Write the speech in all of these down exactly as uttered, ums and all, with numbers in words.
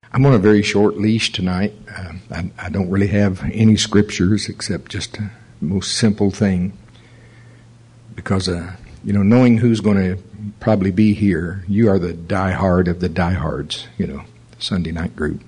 I'm on a very short leash tonight. Uh, I, I don't really have any scriptures except just the most simple thing. Because, uh, you know, knowing who's going to probably be here, you are the diehard of the diehards, you know, Sunday night group.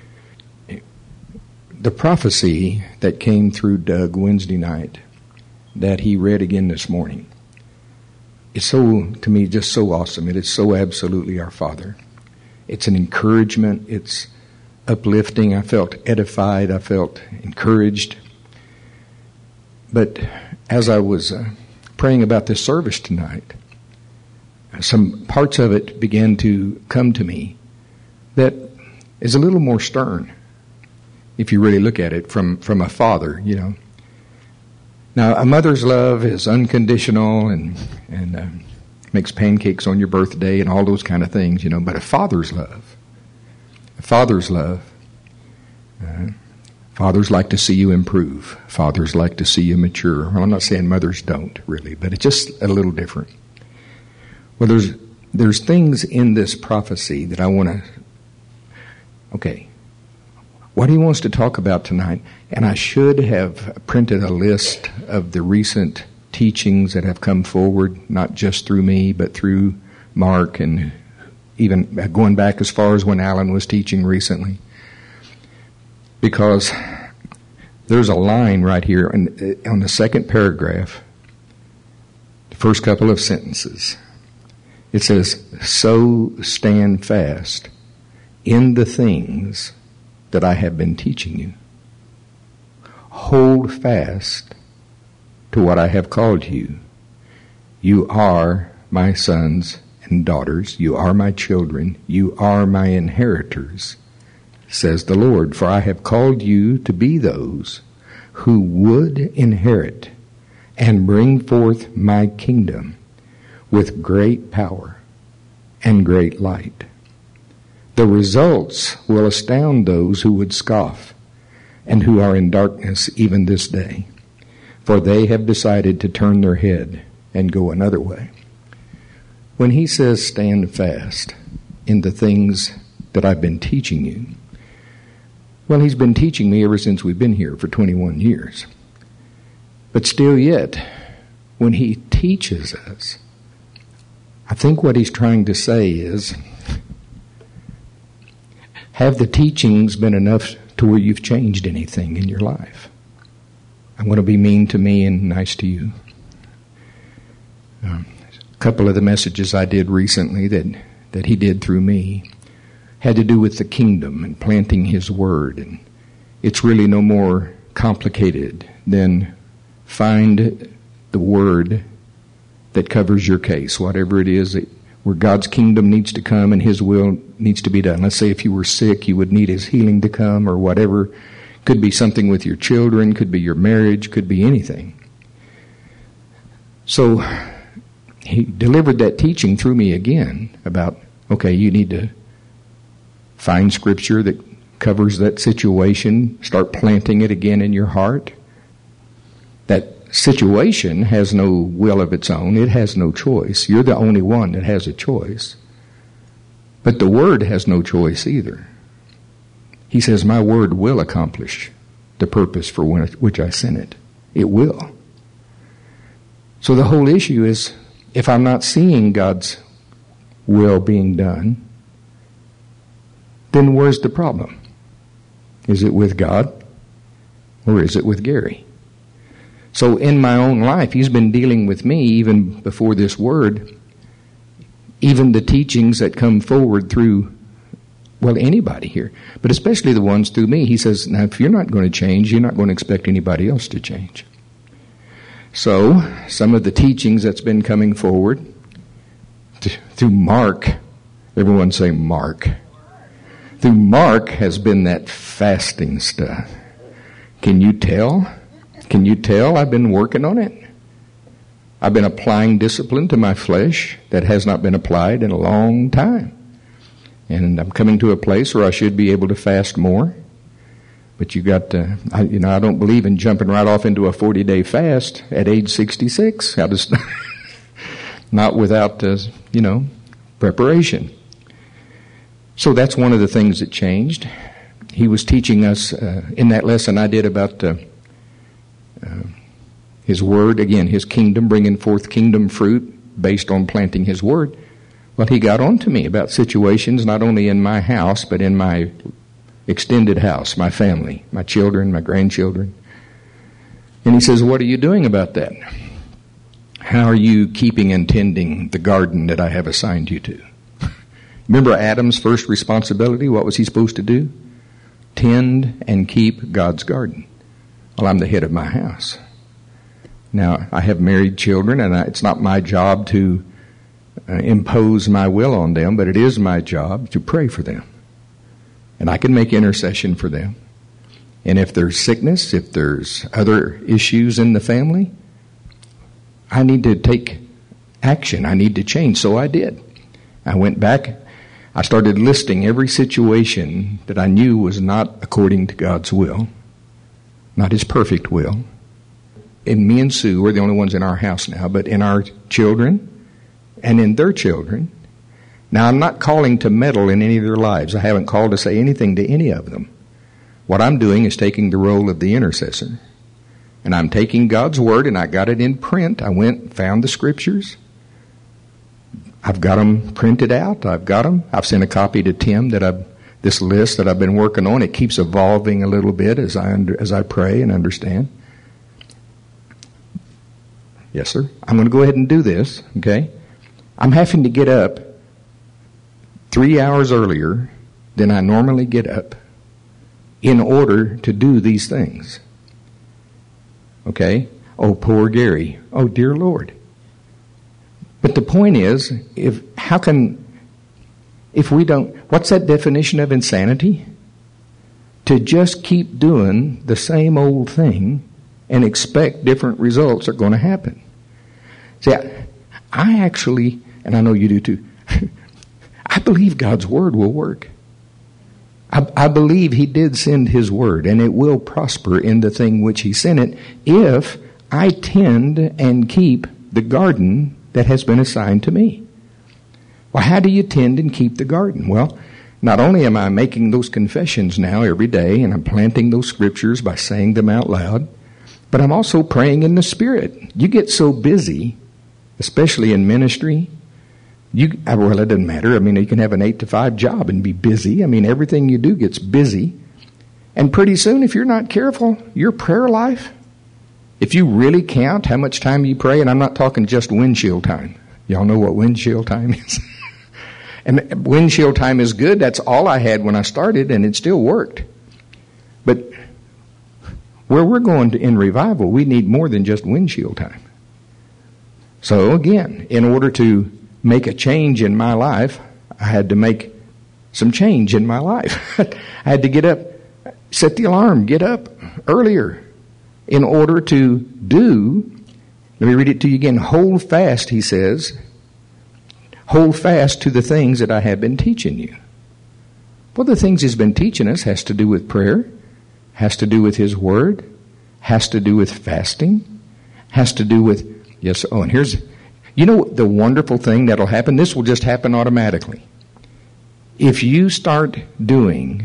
The prophecy that came through Doug Wednesday night that he read again this morning, it's so, to me, just so awesome. It is so absolutely our Father. It's an encouragement. It's uplifting. I felt edified. I felt encouraged. But as I was uh, praying about this service tonight, some parts of it began to come to me that is a little more stern, if you really look at it from, from a father, you know. Now, a mother's love is unconditional and and uh, makes pancakes on your birthday and all those kind of things, you know. But a father's love, a father's love, uh, fathers like to see you improve. Fathers like to see you mature. Well, I'm not saying mothers don't, really, but it's just a little different. Well, there's there's things in this prophecy that I want to, okay, what he wants to talk about tonight, and I should have printed a list of the recent teachings that have come forward, not just through me, but through Mark, and even going back as far as when Alan was teaching recently. Because there's a line right here on, on the second paragraph, the first couple of sentences. It says, "So stand fast in the things that I have been teaching you. Hold fast to what I have called you. You are my sons and daughters. You are my children. You are my inheritors, says the Lord. For I have called you to be those who would inherit and bring forth my kingdom with great power and great light. The results will astound those who would scoff and who are in darkness even this day, for they have decided to turn their head and go another way." When he says stand fast in the things that I've been teaching you, well, he's been teaching me ever since we've been here for twenty-one years. But still yet, when he teaches us, I think what he's trying to say is, have the teachings been enough to where you've changed anything in your life? I'm going to be mean to me and nice to you. Um, a couple of the messages I did recently that, that he did through me had to do with the kingdom and planting his word. And it's really no more complicated than find the word that covers your case, whatever it is that where God's kingdom needs to come and his will needs to be done. Let's say if you were sick, you would need his healing to come, or whatever. Could be something with your children, could be your marriage, could be anything. So he delivered that teaching through me again about, okay, you need to find scripture that covers that situation, start planting it again in your heart. That situation has no will of its own. It has no choice. You're the only one that has a choice. But the word has no choice either. He says, my word will accomplish the purpose for which I sent it. It will. So the whole issue is, if I'm not seeing God's will being done, then where's the problem? Is it with God, or is it with Gary? So in my own life, he's been dealing with me even before this word, even the teachings that come forward through, well, anybody here, but especially the ones through me. He says, now, if you're not going to change, you're not going to expect anybody else to change. So some of the teachings that's been coming forward th- through Mark, everyone say Mark. Through Mark has been that fasting stuff. Can you tell? Can you tell I've been working on it? I've been applying discipline to my flesh that has not been applied in a long time. And I'm coming to a place where I should be able to fast more. But you got to, I, you know, I don't believe in jumping right off into a forty-day fast at age sixty-six. I just, not without, uh, you know, preparation. So that's one of the things that changed. He was teaching us uh, in that lesson I did about uh, uh, His Word, again, His kingdom, bringing forth kingdom fruit based on planting His Word. Well, he got on to me about situations not only in my house, but in my extended house, my family, my children, my grandchildren. And he says, what are you doing about that? How are you keeping and tending the garden that I have assigned you to? Remember Adam's first responsibility? What was he supposed to do? Tend and keep God's garden. Well, I'm the head of my house. Now, I have married children, and I, it's not my job to uh, impose my will on them, but it is my job to pray for them. And I can make intercession for them. And if there's sickness, if there's other issues in the family, I need to take action. I need to change. So I did. I went back. I started listing every situation that I knew was not according to God's will, not His perfect will. And me and Sue, we're the only ones in our house now, but in our children and in their children. Now, I'm not calling to meddle in any of their lives. I haven't called to say anything to any of them. What I'm doing is taking the role of the intercessor. And I'm taking God's Word, and I got it in print. I went and found the Scriptures. I've got them printed out. I've got them. I've sent a copy to Tim that I've, this list that I've been working on. It keeps evolving a little bit as I under, as I pray and understand. Yes, sir. I'm going to go ahead and do this, okay? I'm having to get up three hours earlier than I normally get up in order to do these things. Okay? Oh, poor Gary. Oh, dear Lord. But the point is, if how can, if we don't, what's that definition of insanity? To just keep doing the same old thing and expect different results are going to happen. See, I, I actually, and I know you do too, I believe God's Word will work. I, I believe He did send His Word, and it will prosper in the thing which He sent it if I tend and keep the garden that has been assigned to me. Well, how do you tend and keep the garden? Well, not only am I making those confessions now every day, and I'm planting those scriptures by saying them out loud, but I'm also praying in the Spirit. You get so busy, especially in ministry, you well, it doesn't matter. I mean, you can have an eight to five job and be busy. I mean, everything you do gets busy. And pretty soon, if you're not careful, your prayer life, if you really count how much time you pray, and I'm not talking just windshield time. Y'all know what windshield time is? And windshield time is good. That's all I had when I started, and it still worked. But where we're going to in revival, we need more than just windshield time. So again, in order to make a change in my life, I had to make some change in my life. I had to get up, set the alarm, get up earlier in order to do, let me read it to you again, hold fast, he says, hold fast to the things that I have been teaching you. Well, the things He's been teaching us has to do with prayer, has to do with His Word, has to do with fasting, has to do with, yes, oh, and here's, you know the wonderful thing that'll happen? This will just happen automatically. If you start doing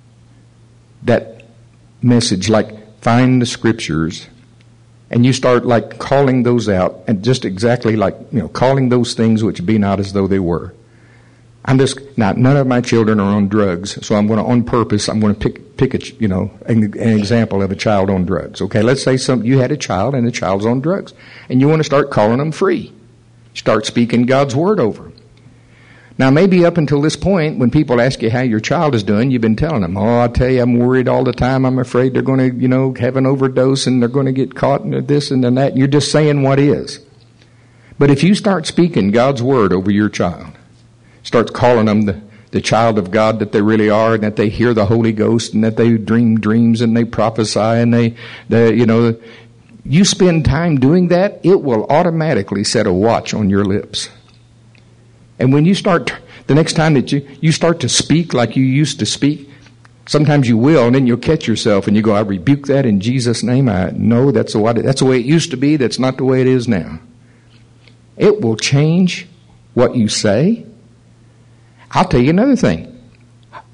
that message, like find the scriptures, and you start like calling those out, and just exactly like, you know, calling those things which be not as though they were. I'm just, now, none of my children are on drugs, so I'm going to, on purpose, I'm going to pick, pick a, you know, an, an example of a child on drugs. Okay, let's say some, you had a child and the child's on drugs, and you want to start calling them free. Start speaking God's Word over them. Now, maybe up until this point, when people ask you how your child is doing, you've been telling them, oh, I tell you, I'm worried all the time. I'm afraid they're going to, you know, have an overdose and they're going to get caught in this and then that. And you're just saying what is. But if you start speaking God's Word over your child, start calling them the, the child of God that they really are, and that they hear the Holy Ghost, and that they dream dreams and they prophesy, and they, they you know, you spend time doing that, it will automatically set a watch on your lips. And when you start, the next time that you, you start to speak like you used to speak, sometimes you will, and then you'll catch yourself and you go, I rebuke that in Jesus' name. I know that's the way, that's the way it used to be. That's not the way it is now. It will change what you say. I'll tell you another thing.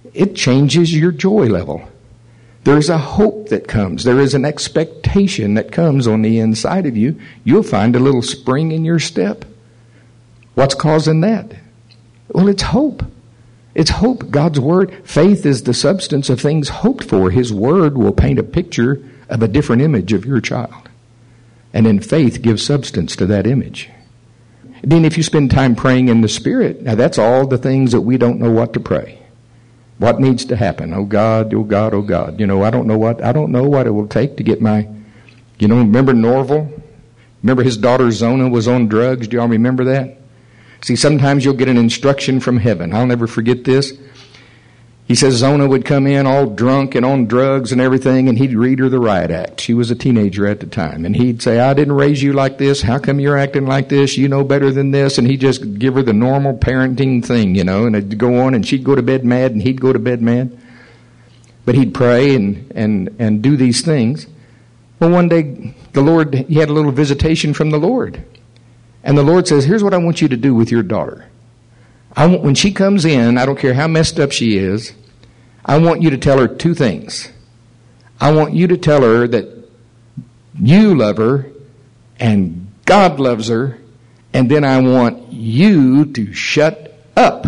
it changes your joy level. There's a hope that comes. There is an expectation that comes on the inside of you. You'll find a little spring in your step. What's causing that? Well, it's hope. It's hope. God's Word. Faith is the substance of things hoped for. His Word will paint a picture of a different image of your child. And then faith gives substance to that image. And then if you spend time praying in the Spirit, now that's all the things that we don't know what to pray. What needs to happen? Oh God, oh God, oh God. You know, I don't know what, I don't know what it will take to get my, you know, remember Norval? Remember his daughter Zona was on drugs? Do y'all remember that? See, sometimes you'll get an instruction from heaven. I'll never forget this. He says Zona would come in all drunk and on drugs and everything, and he'd read her the riot act. She was a teenager at the time. And he'd say, I didn't raise you like this. How come you're acting like this? You know better than this. And he'd just give her the normal parenting thing, you know, and it'd go on, and she'd go to bed mad, and he'd go to bed mad. But he'd pray and, and, and do these things. Well, one day, the Lord, he had a little visitation from the Lord. And the Lord says, here's what I want you to do with your daughter. I want, when she comes in, I don't care how messed up she is, I want you to tell her two things. I want you to tell her that you love her and God loves her, and then I want you to shut up.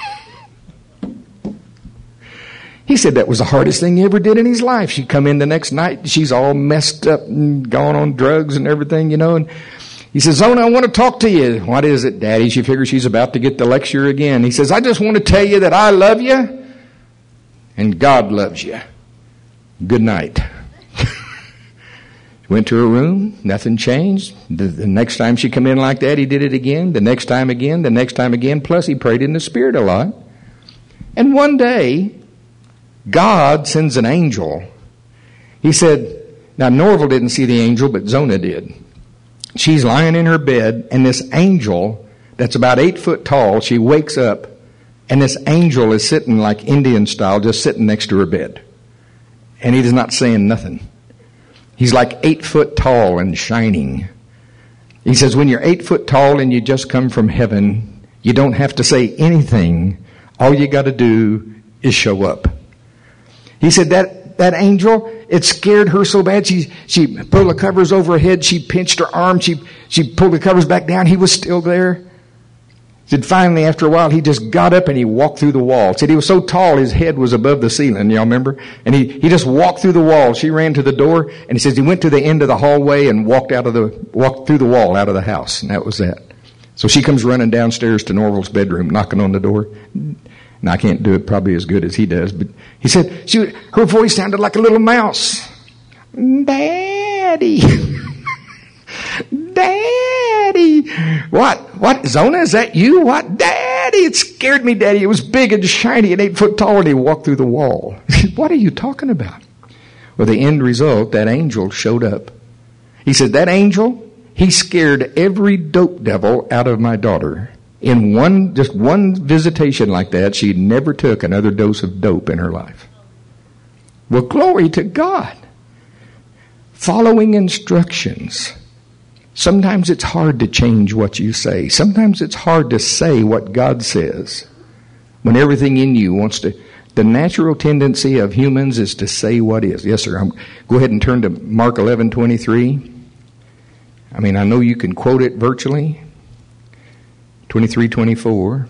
He said that was the hardest thing he ever did in his life. She'd come in the next night, she's all messed up and gone on drugs and everything, you know, and he says, Zona, I want to talk to you. What is it, Daddy? She figures she's about to get the lecture again. He says, I just want to tell you that I love you and God loves you. Good night. Went to her room. Nothing changed. The, the next time she come in like that, he did it again. The next time again. The next time again. Plus, he prayed in the Spirit a lot. And one day, God sends an angel. He said, now Norval didn't see the angel, but Zona did. She's lying in her bed, and this angel that's about eight foot tall, she wakes up, and this angel is sitting like Indian style, just sitting next to her bed. And he's not saying nothing. He's like eight foot tall and shining. He says, when you're eight foot tall and you just come from heaven, you don't have to say anything. All you got to do is show up. He said that that angel, it scared her so bad, she she pulled the covers over her head, she pinched her arm, she she pulled the covers back down, he was still there. Said finally, after a while, he just got up and he walked through the wall. Said he was so tall, his head was above the ceiling, y'all remember? And he, he just walked through the wall. She ran to the door, and he says he went to the end of the hallway and walked out of the, walked through the wall out of the house, and that was that. So she comes running downstairs to Norval's bedroom, knocking on the door. And I can't do it probably as good as he does, but he said, she, her voice sounded like a little mouse. Daddy. Daddy. What? What? Zona, is that you? What? Daddy. It scared me, Daddy. It was big and shiny and eight foot tall, and he walked through the wall. What are you talking about? Well, the end result, that angel showed up. He said, that angel, he scared every dope devil out of my daughter. In one, just one visitation like that, she never took another dose of dope in her life. Well, glory to God. Following instructions. Sometimes it's hard to change what you say. Sometimes it's hard to say what God says. When everything in you wants to, the natural tendency of humans is to say what is. Yes, sir. I'm, go ahead and turn to Mark eleven twenty-three. I mean, I know you can quote it virtually. twenty-three twenty-four.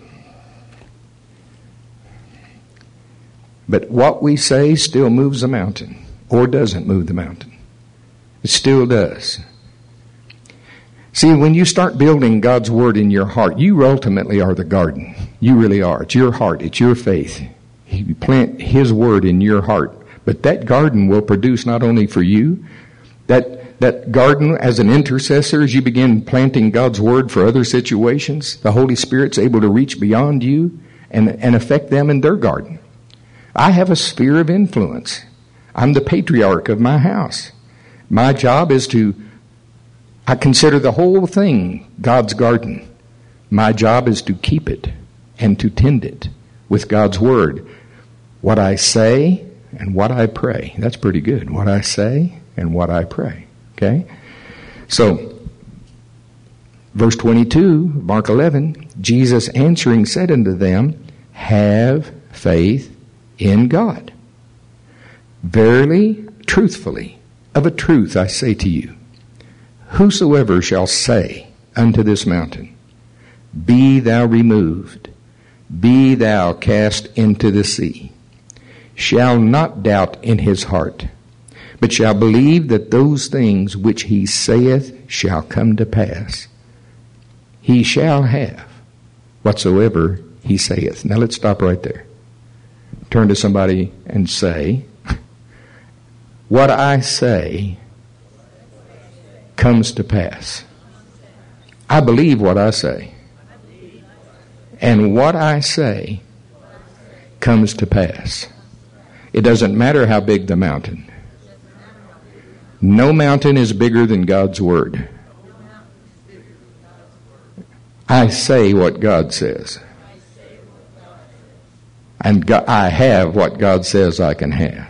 But what we say still moves the mountain, or doesn't move the mountain. It still does. See, when you start building God's Word in your heart, you ultimately are the garden. You really are. It's your heart. It's your faith. You plant His Word in your heart. But that garden will produce not only for you, that That garden, as an intercessor, as you begin planting God's Word for other situations, the Holy Spirit's able to reach beyond you and, and affect them in their garden. I have a sphere of influence. I'm the patriarch of my house. My job is to, I consider the whole thing God's garden. My job is to keep it and to tend it with God's Word. What I say and what I pray. That's pretty good. What I say and what I pray. Okay? So, verse twenty-two, Mark eleven, Jesus answering said unto them, have faith in God. Verily, truthfully, of a truth I say to you, whosoever shall say unto this mountain, be thou removed, be thou cast into the sea, shall not doubt in his heart, but shall believe that those things which he saith shall come to pass, he shall have whatsoever he saith. Now let's stop right there. Turn to somebody and say, what I say comes to pass. I believe what I say. And what I say comes to pass. It doesn't matter how big the mountain. No mountain is bigger than God's word. I say what God says. And God, I have what God says I can have.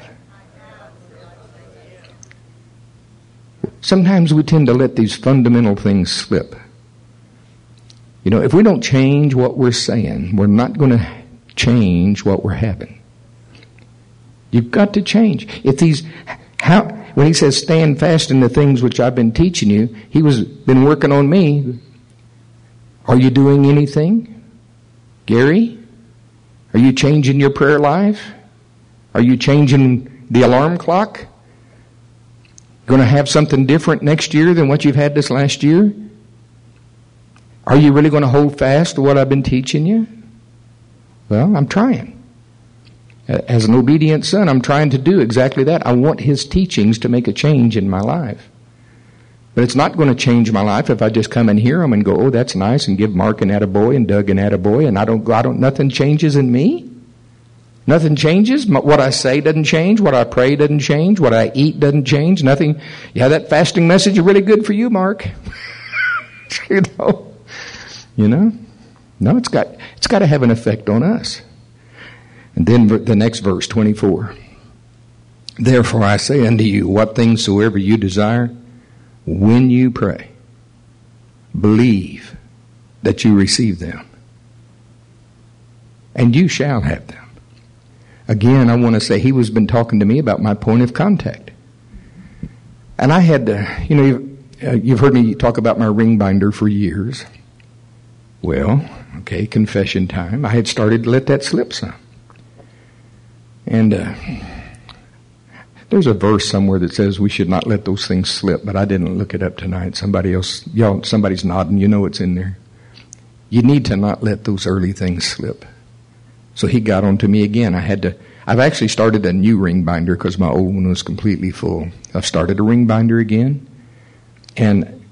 Sometimes we tend to let these fundamental things slip. You know, if we don't change what we're saying, we're not going to change what we're having. You've got to change. If these, how, when he says stand fast in the things which I've been teaching you, he was been working on me. Are you doing anything? Gary? Are you changing your prayer life? Are you changing the alarm clock? Going to have something different next year than what you've had this last year? Are you really going to hold fast to what I've been teaching you? Well, I'm trying. As an obedient son, I'm trying to do exactly that. I want his teachings to make a change in my life. But it's not going to change my life if I just come and hear them and go, oh, that's nice, and give Mark an attaboy and Doug an attaboy, and I don't, I don't, nothing changes in me. Nothing changes. What I say doesn't change. What I pray doesn't change. What I eat doesn't change. Nothing. Yeah, that fasting message is really good for you, Mark. you know, you know. No, it's got it's got to have an effect on us. And then the next verse, twenty-four. Therefore I say unto you, what things soever you desire, when you pray, believe that you receive them, and you shall have them. Again, I want to say he was been talking to me about my point of contact. And I had to, you know, you've, uh, you've heard me talk about my ring binder for years. Well, okay, confession time. I had started to let that slip some. And uh, there's a verse somewhere that says we should not let those things slip, but I didn't look it up tonight. Somebody else, y'all, somebody's nodding, you know it's in there. You need to not let those early things slip. So he got on to me again. I had to, I've actually started a new ring binder because my old one was completely full. I've started a ring binder again. And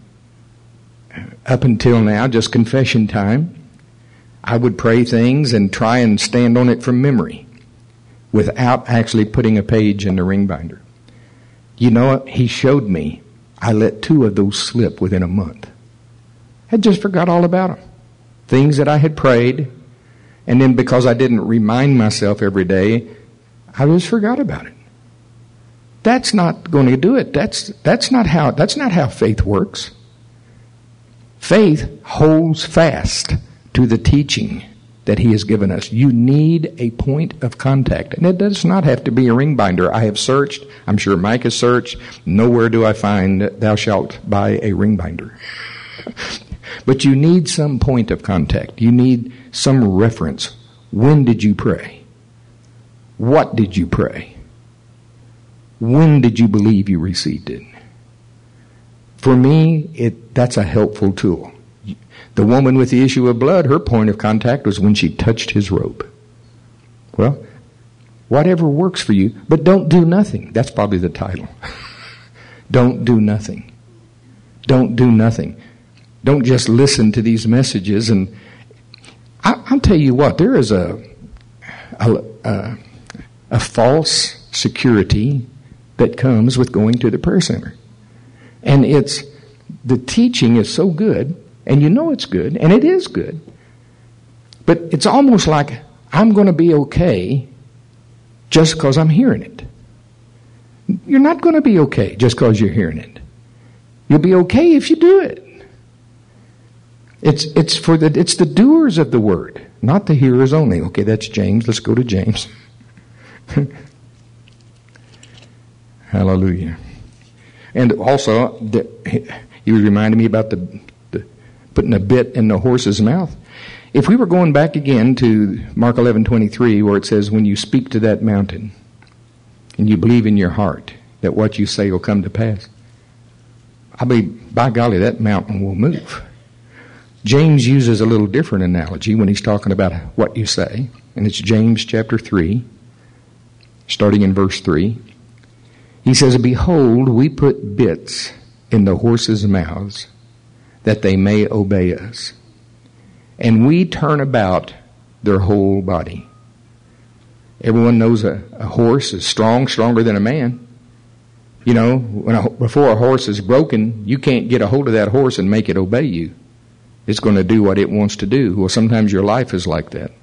up until now, just confession time, I would pray things and try and stand on it from memory without actually putting a page in the ring binder. You know what? He showed me I let two of those slip within a month. I just forgot all about them. Things that I had prayed. And then because I didn't remind myself every day, I just forgot about it. That's not going to do it. That's that's not how that's not how faith works. Faith holds fast to the teaching that he has given us. You need a point of contact. And it does not have to be a ring binder. I have searched. I'm sure Mike has searched. Nowhere do I find thou shalt buy a ring binder. But you need some point of contact. You need some reference. When did you pray? What did you pray? When did you believe you received it? For me, it that's a helpful tool. The woman with the issue of blood, her point of contact was when she touched his robe. Well, whatever works for you, but don't do nothing. That's probably the title. Don't do nothing. Don't do nothing. Don't just listen to these messages. And I, I'll tell you what, there is a, a, a, a false security that comes with going to the prayer center. And it's, the teaching is so good, and you know it's good, and it is good. But it's almost like I'm going to be okay just because I'm hearing it. You're not going to be okay just because you're hearing it. You'll be okay if you do it. It's it's for the it's the doers of the word, not the hearers only. Okay, that's James. Let's go to James. Hallelujah. And also, the, he was reminding me about the, the putting a bit in the horse's mouth. If we were going back again to Mark eleven twenty-three, where it says, when you speak to that mountain and you believe in your heart that what you say will come to pass, I believe, by golly, that mountain will move. James uses a little different analogy when he's talking about what you say, and it's James chapter three, starting in verse three. He says, behold, we put bits in the horses' mouths that they may obey us, and we turn about their whole body. Everyone knows a, a horse is strong, stronger than a man. You know, when a, before a horse is broken, you can't get a hold of that horse and make it obey you. It's going to do what it wants to do. Well, sometimes your life is like that.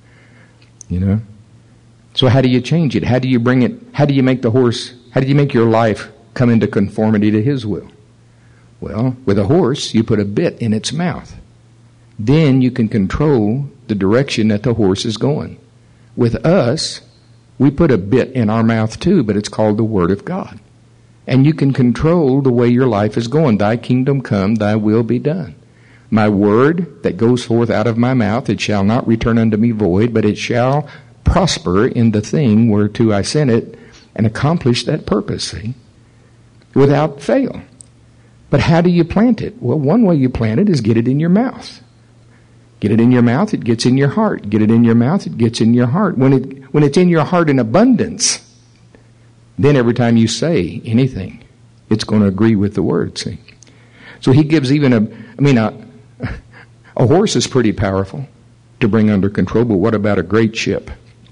You know? So how do you change it? How do you bring it, how do you make the horse, how do you make your life come into conformity to His will? Well, with a horse, you put a bit in its mouth. Then you can control the direction that the horse is going. With us, we put a bit in our mouth too, but it's called the Word of God. And you can control the way your life is going. Thy kingdom come, thy will be done. My word that goes forth out of my mouth, it shall not return unto me void, but it shall prosper in the thing whereto I sent it and accomplish that purpose, see, without fail. But how do you plant it? Well, one way you plant it is get it in your mouth. Get it in your mouth, it gets in your heart. Get it in your mouth, it gets in your heart. When it when it's in your heart in abundance, then every time you say anything, it's going to agree with the word, see. So he gives even a, I mean, a, a horse is pretty powerful to bring under control, but what about a great ship?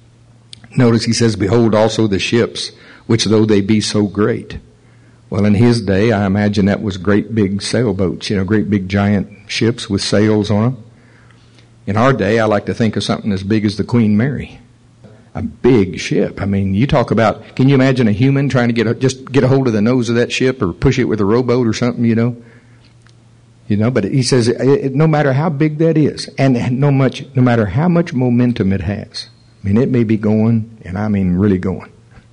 Notice he says, behold also the ships, which though they be so great. Well, in his day, I imagine that was great big sailboats, you know, great big giant ships with sails on them. In our day, I like to think of something as big as the Queen Mary. A big ship. I mean, you talk about, can you imagine a human trying to get a, just get a hold of the nose of that ship or push it with a rowboat or something, you know? You know, but he says, it, it, no matter how big that is, and no much, no matter how much momentum it has, I mean, it may be going, and I mean really going.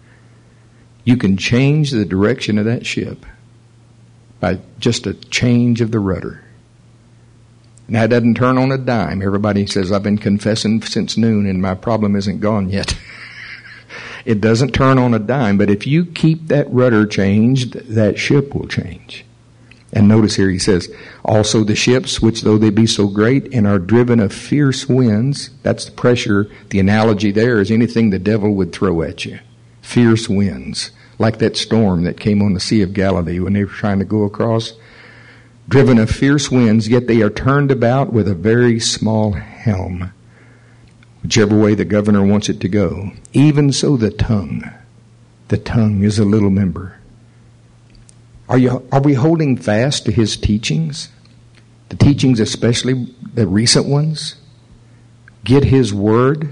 You can change the direction of that ship by just a change of the rudder. Now, it doesn't turn on a dime. Everybody says, I've been confessing since noon and my problem isn't gone yet. It doesn't turn on a dime, but if you keep that rudder changed, that ship will change. And notice here he says, also the ships, which though they be so great and are driven of fierce winds, that's the pressure, the analogy there is anything the devil would throw at you. Fierce winds, like that storm that came on the Sea of Galilee when they were trying to go across. Driven of fierce winds, yet they are turned about with a very small helm, whichever way the governor wants it to go. Even so the tongue, the tongue is a little member. Are you, are we holding fast to his teachings? The teachings, especially the recent ones? Get his word,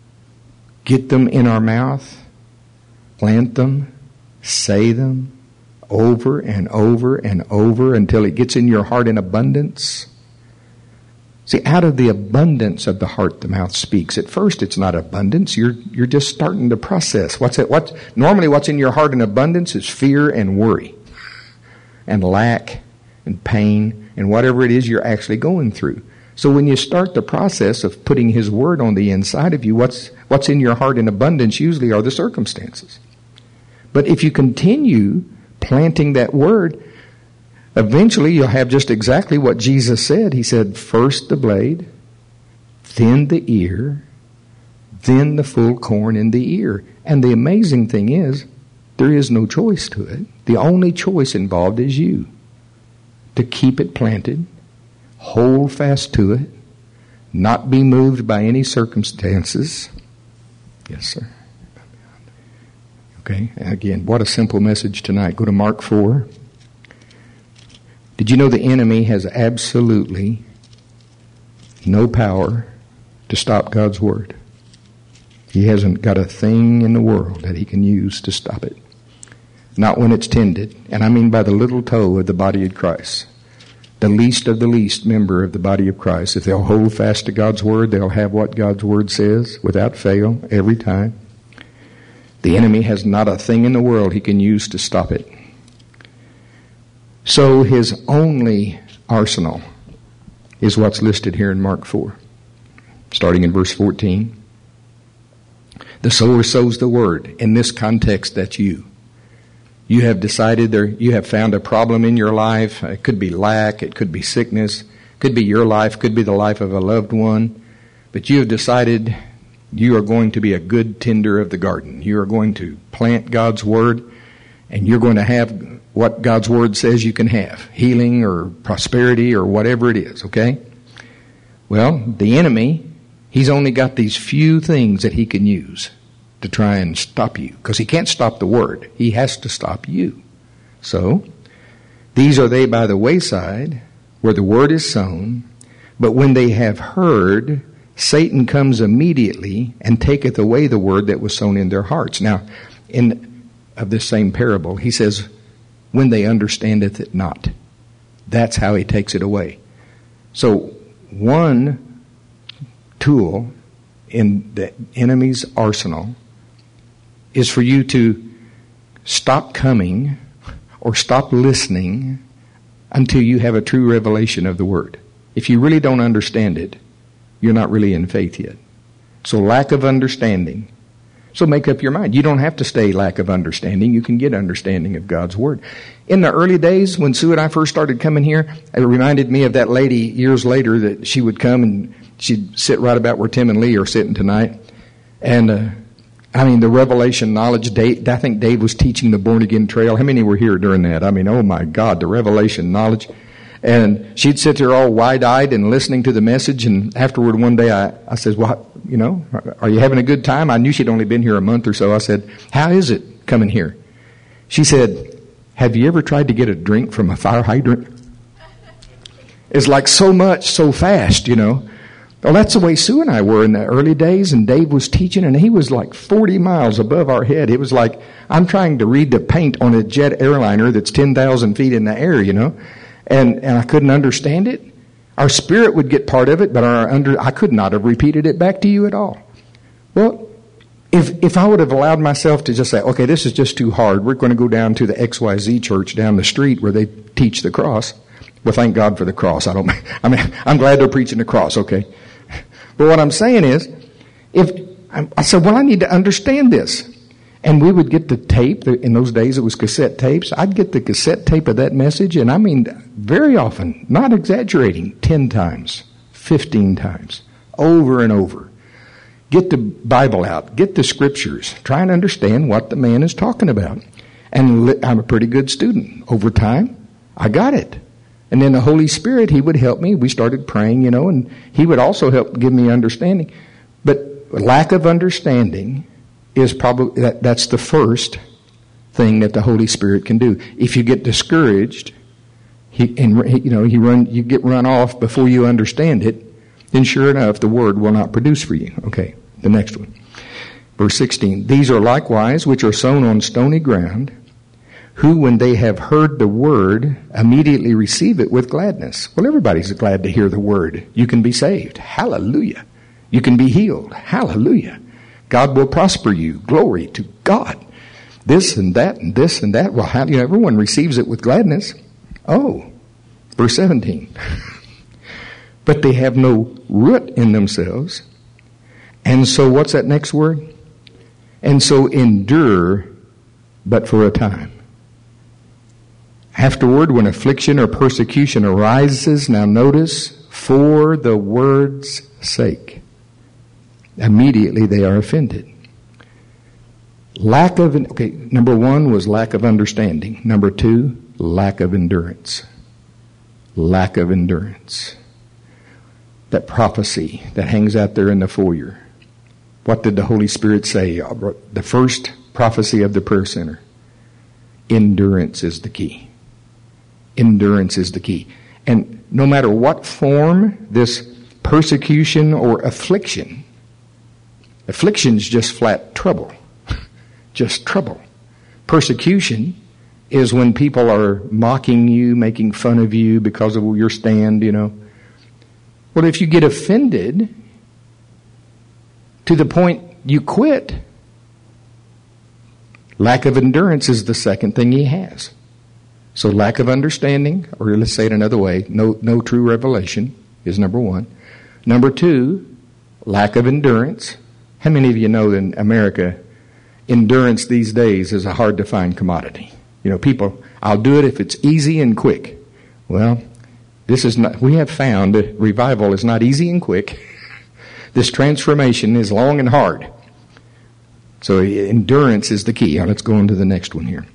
get them in our mouth, plant them, say them, over and over and over until it gets in your heart in abundance. See, out of the abundance of the heart, the mouth speaks. At first, it's not abundance. You're you're just starting the process. What's it? What normally what's in your heart in abundance is fear and worry, and lack and pain and whatever it is you're actually going through. So when you start the process of putting His Word on the inside of you, what's what's in your heart in abundance usually are the circumstances. But if you continue planting that word, eventually you'll have just exactly what Jesus said. He said, first the blade, then the ear, then the full corn in the ear. And the amazing thing is, there is no choice to it. The only choice involved is you. To keep it planted, hold fast to it, not be moved by any circumstances. Yes, sir. Okay, again, what a simple message tonight. Go to Mark four. Did you know the enemy has absolutely no power to stop God's word? He hasn't got a thing in the world that he can use to stop it. Not when it's tended, and I mean by the little toe of the body of Christ. The least of the least member of the body of Christ. If they'll hold fast to God's word, they'll have what God's word says without fail every time. The enemy has not a thing in the world he can use to stop it. So his only arsenal is what's listed here in Mark four, starting in verse fourteen. The sower sows the word. In this context, that's you. You have decided there, you have found a problem in your life. It could be lack, it could be sickness, it could be your life, could be the life of a loved one. But you have decided you are going to be a good tender of the garden. You are going to plant God's word, and you're going to have what God's word says you can have. Healing or prosperity or whatever it is, okay? Well, the enemy, he's only got these few things that he can use to try and stop you, because he can't stop the word. He has to stop you. So, these are they by the wayside, where the word is sown, but when they have heard, Satan comes immediately and taketh away the word that was sown in their hearts. Now, in of this same parable, he says, when they understandeth it not. That's how he takes it away. So, one tool in the enemy's arsenal is for you to stop coming or stop listening until you have a true revelation of the word. If you really don't understand it, you're not really in faith yet. So lack of understanding. So make up your mind. You don't have to stay lack of understanding. You can get understanding of God's word. In the early days, when Sue and I first started coming here, it reminded me of that lady years later that she would come and she'd sit right about where Tim and Lee are sitting tonight. And, uh, I mean, the revelation knowledge, Dave, I think Dave was teaching the Born Again Trail. How many were here during that? I mean, oh my God, the revelation knowledge. And she'd sit there all wide-eyed and listening to the message. And afterward, one day, I, I said, well, you know, are you having a good time? I knew she'd only been here a month or so. I said, how is it coming here? She said, have you ever tried to get a drink from a fire hydrant? It's like so much, so fast, you know. Well, that's the way Sue and I were in the early days, and Dave was teaching, and he was like forty miles above our head. It was like I'm trying to read the paint on a jet airliner that's ten thousand feet in the air, you know, and, and I couldn't understand it. Our spirit would get part of it, but our under I could not have repeated it back to you at all. Well, if if I would have allowed myself to just say, okay, this is just too hard, we're going to go down to the X Y Z church down the street where they teach the cross. Well, thank God for the cross. I don't. I mean, I'm glad they're preaching the cross. Okay. But what I'm saying is, if I said, well, I need to understand this. And we would get the tape. In those days, it was cassette tapes. I'd get the cassette tape of that message, and I mean, very often, not exaggerating, ten times, fifteen times, over and over. Get the Bible out. Get the scriptures. Try and understand what the man is talking about. And I'm a pretty good student. Over time, I got it. And then the Holy Spirit, He would help me. We started praying, you know, and He would also help give me understanding. But lack of understanding is probably, that, that's the first thing that the Holy Spirit can do. If you get discouraged, he, and you know, you run, you get run off before you understand it, then sure enough, the Word will not produce for you. Okay, the next one. Verse sixteen, these are likewise which are sown on stony ground, who, when they have heard the word, immediately receive it with gladness. Well, everybody's glad to hear the word. You can be saved. Hallelujah. You can be healed. Hallelujah. God will prosper you. Glory to God. This and that and this and that. Well, how, you know, everyone receives it with gladness. Oh, verse seventeen. But they have no root in themselves. And so what's that next word? And so endure but for a time. Afterward, when affliction or persecution arises, now notice, for the word's sake, immediately they are offended. Lack of, okay, number one was lack of understanding. Number two, lack of endurance. Lack of endurance. That prophecy that hangs out there in the foyer. What did the Holy Spirit say? The first prophecy of the prayer center. Endurance is the key. Endurance is the key. And no matter what form this persecution or affliction, affliction is just flat trouble. Just trouble. Persecution is when people are mocking you, making fun of you because of your stand, you know. Well, if you get offended to the point you quit, Lack of endurance is the second thing he has. So lack of understanding, or let's say it another way, no, no true revelation is number one. Number two, lack of endurance. How many of you know in America, endurance these days is a hard to find commodity? You know, people, I'll do it if it's easy and quick. Well, this is not, we have found that revival is not easy and quick. This transformation is long and hard. So endurance is the key. Now let's go on to the next one here.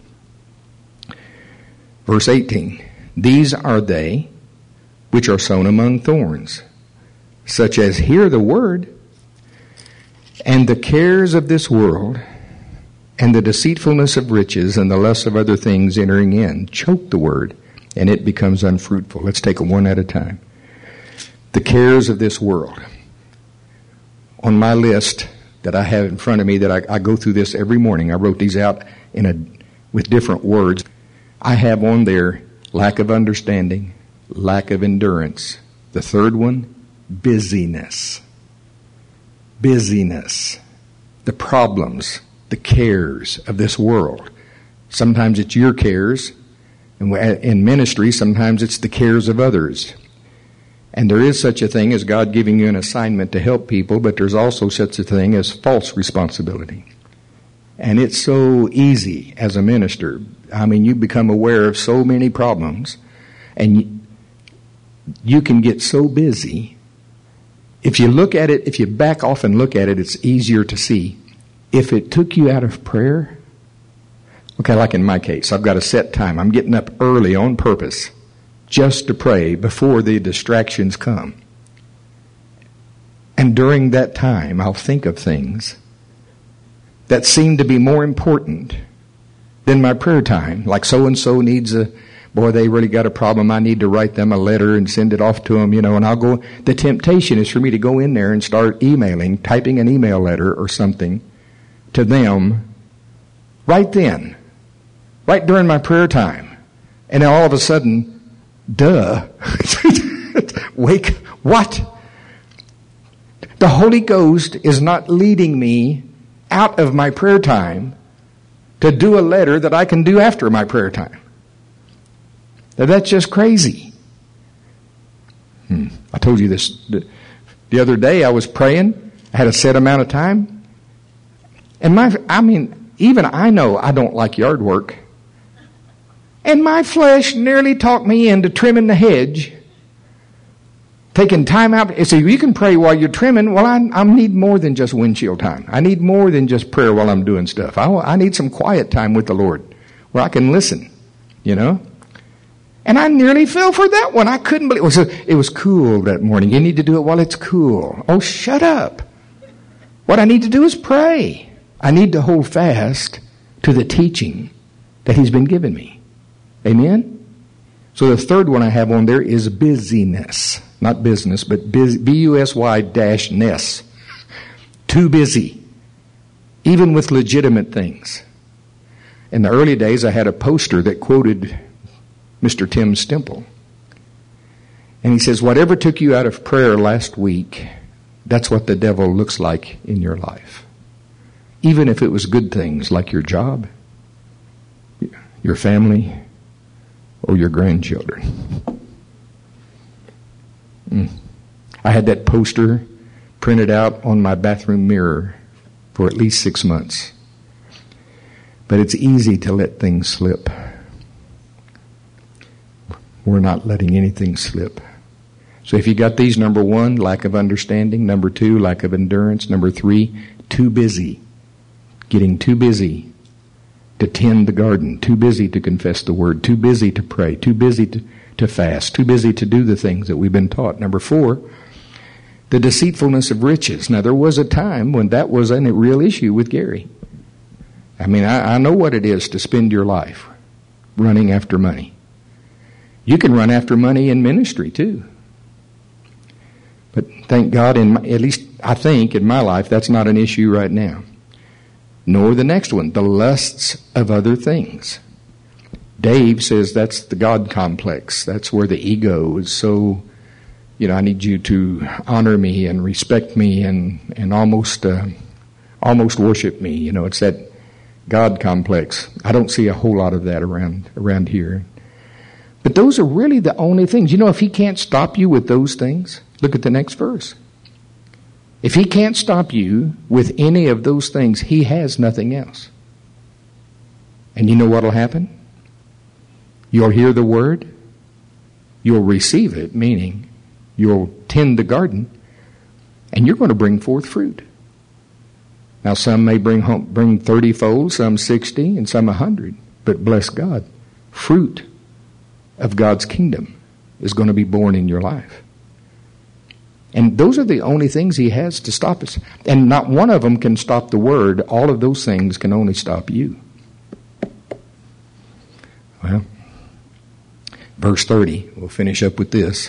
Verse eighteen. These are they which are sown among thorns, such as hear the word, and the cares of this world, and the deceitfulness of riches, and the lust of other things entering in, choke the word, and it becomes unfruitful. Let's take it one at a time. The cares of this world. On my list that I have in front of me, that I, I go through this every morning, I wrote these out in a with different words. I have on there lack of understanding, lack of endurance. The third one, busyness. Busyness. The problems, the cares of this world. Sometimes it's your cares. And in ministry, sometimes it's the cares of others. And there is such a thing as God giving you an assignment to help people, but there's also such a thing as false responsibility. And it's so easy as a minister. I mean, you become aware of so many problems, and you, you can get so busy. If you look at it, if you back off and look at it, it's easier to see. If it took you out of prayer, okay, like in my case, I've got a set time. I'm getting up early on purpose just to pray before the distractions come. And during that time, I'll think of things that seem to be more important than my prayer time. Like so-and-so needs a, boy, they really got a problem. I need to write them a letter and send it off to them, you know, and I'll go. The temptation is for me to go in there and start emailing, typing an email letter or something to them right then, right during my prayer time. And then all of a sudden, duh, wake, what? The Holy Ghost is not leading me out of my prayer time to do a letter that I can do after my prayer time. Now that's just crazy. Hmm. I told you this the, the other day. I was praying. I had a set amount of time. And my, I mean, even I know I don't like yard work. And my flesh nearly talked me into trimming the hedge. Taking time out. So you can pray while you're trimming. Well, I, I need more than just windshield time. I need more than just prayer while I'm doing stuff. I, I need some quiet time with the Lord where I can listen, you know. And I nearly fell for that one. I couldn't believe it. Was, a, it was cool that morning. You need to do it while it's cool. Oh, shut up. What I need to do is pray. I need to hold fast to the teaching that He's been giving me. Amen? So the third one I have on there is busyness. Not business, but B U S Y dash ness. Too busy. Even with legitimate things. In the early days, I had a poster that quoted Mister Tim Stemple. And he says, whatever took you out of prayer last week, that's what the devil looks like in your life. Even if it was good things like your job, your family, or your grandchildren. Mm. I had that poster printed out on my bathroom mirror for at least six months. But it's easy to let things slip. We're not letting anything slip. So if you got these, number one, lack of understanding. Number two, lack of endurance. Number three, too busy. Getting too busy to tend the garden. Too busy to confess the word. Too busy to pray. Too busy to, to fast. Too busy to do the things that we've been taught. Number four, the deceitfulness of riches. Now, there was a time when that was a real issue with Gary. I mean, I, I know what it is to spend your life running after money. You can run after money in ministry, too. But thank God, in my, at least I think in my life, that's not an issue right now. Nor the next one, the lusts of other things. Dave says that's the God complex. That's where the ego is so, you know, I need you to honor me and respect me and, and almost uh, almost worship me. You know, it's that God complex. I don't see a whole lot of that around around here. But those are really the only things. You know, if he can't stop you with those things, look at the next verse. If he can't stop you with any of those things, he has nothing else. And you know what will happen? You'll hear the word. You'll receive it, meaning you'll tend the garden, and you're going to bring forth fruit. Now, some may bring home, bring thirty-fold, some sixty, and some a hundred. But bless God, fruit of God's kingdom is going to be born in your life. And those are the only things he has to stop us. And not one of them can stop the word. All of those things can only stop you. Well, verse thirty, we'll finish up with this.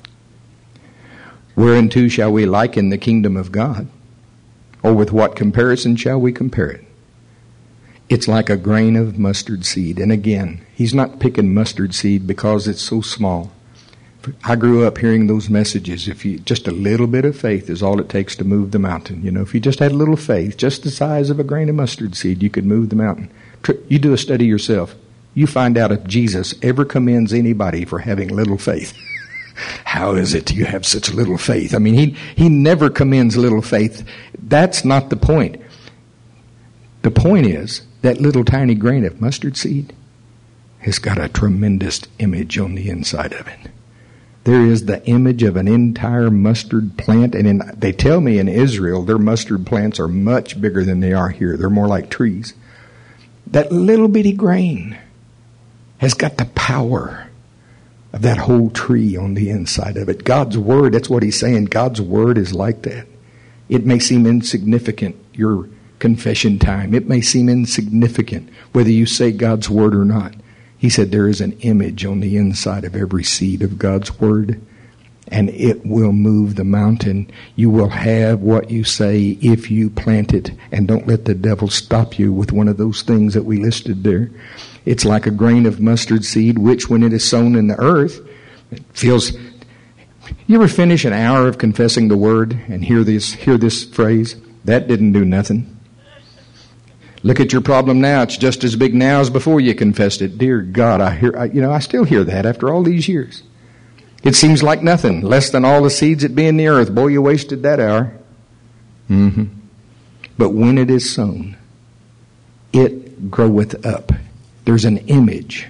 Whereunto shall we liken the kingdom of God? Or with what comparison shall we compare it? It's like a grain of mustard seed. And again, he's not picking mustard seed because it's so small. I grew up hearing those messages. If you just a little bit of faith is all it takes to move the mountain. You know, if you just had a little faith, just the size of a grain of mustard seed, you could move the mountain. You do a study yourself. You find out if Jesus ever commends anybody for having little faith. How is it you have such little faith? I mean, he he never commends little faith. That's not the point. The point is that little tiny grain of mustard seed has got a tremendous image on the inside of it. There is the image of an entire mustard plant, and in, they tell me in Israel their mustard plants are much bigger than they are here. They're more like trees. That little bitty grain has got the power of that whole tree on the inside of it. God's word, that's what he's saying. God's word is like that. It may seem insignificant, your confession time. It may seem insignificant whether you say God's word or not. He said there is an image on the inside of every seed of God's word, and it will move the mountain. You will have what you say if you plant it, and don't let the devil stop you with one of those things that we listed there. It's like a grain of mustard seed, which when it is sown in the earth, it feels... You ever finish an hour of confessing the word and hear this, hear this phrase? That didn't do nothing. Look at your problem now. It's just as big now as before you confessed it. Dear God, I hear, I, you know, I still hear that after all these years. It seems like nothing, less than all the seeds that be in the earth. Boy, you wasted that hour. Mm-hmm. But when it is sown, it groweth up. There's an image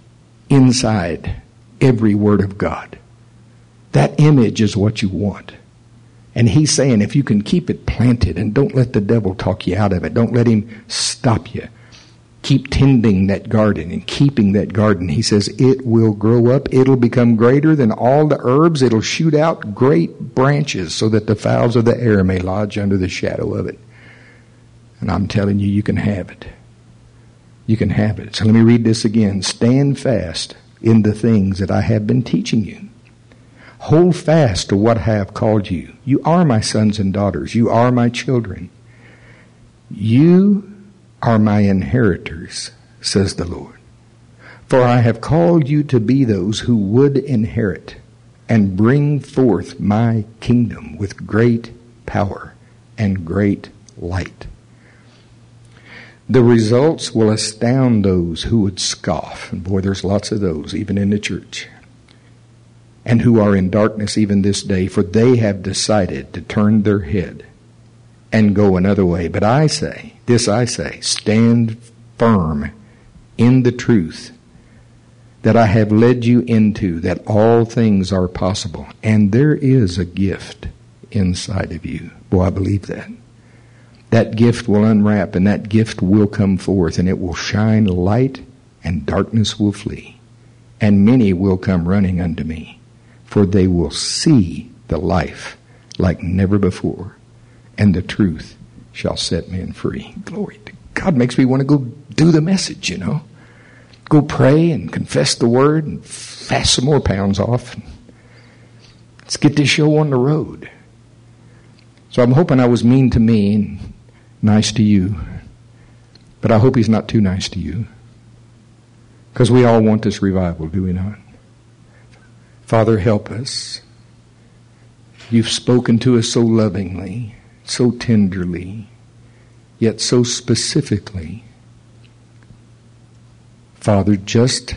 inside every word of God. That image is what you want. And he's saying if you can keep it planted and don't let the devil talk you out of it, don't let him stop you. Keep tending that garden and keeping that garden. He says it will grow up. It'll become greater than all the herbs. It'll shoot out great branches so that the fowls of the air may lodge under the shadow of it. And I'm telling you, you can have it. You can have it. So let me read this again. Stand fast in the things that I have been teaching you. Hold fast to what I have called you. You are my sons and daughters. You are my children. You are my inheritors, says the Lord. For I have called you to be those who would inherit and bring forth my kingdom with great power and great light. The results will astound those who would scoff. And boy, there's lots of those, even in the church. And who are in darkness even this day, for they have decided to turn their head and go another way. But I say, this I say, stand firm in the truth that I have led you into, that all things are possible. And there is a gift inside of you. Boy, I believe that. That gift will unwrap, and that gift will come forth, and it will shine light, and darkness will flee. And many will come running unto me, for they will see the life like never before, and the truth shall set men free. Glory to God. Makes me want to go do the message, you know. Go pray and confess the word and fast some more pounds off. Let's get this show on the road. So I'm hoping I was mean to me and nice to you. But I hope he's not too nice to you. Because we all want this revival, do we not? Father, help us. You've spoken to us so lovingly, so tenderly, yet so specifically. Father, just,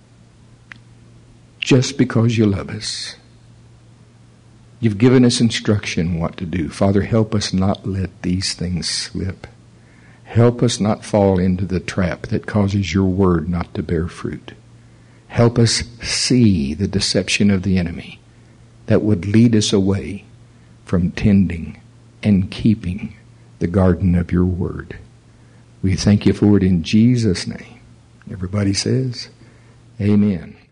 just because you love us, you've given us instruction what to do. Father, help us not let these things slip. Help us not fall into the trap that causes your word not to bear fruit. Help us see the deception of the enemy that would lead us away from tending and keeping the garden of your word. We thank you for it in Jesus' name. Everybody says, amen.